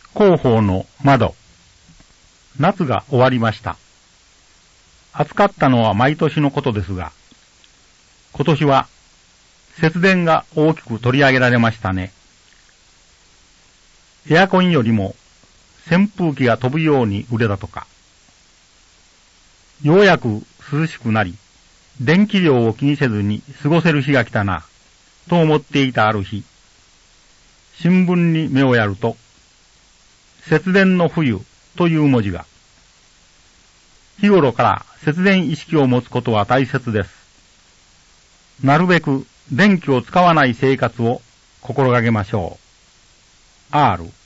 広報の窓。夏が終わりました。暑かったのは毎年のことですが、今年は節電が大きく取り上げられましたね。エアコンよりも扇風機が飛ぶように売れたとか。ようやく涼しくなり、電気量を気にせずに過ごせる日が来たな、と思っていたある日、新聞に目をやると、節電の冬という文字が。日頃から節電意識を持つことは大切です。なるべく電気を使わない生活を心がけましょう。R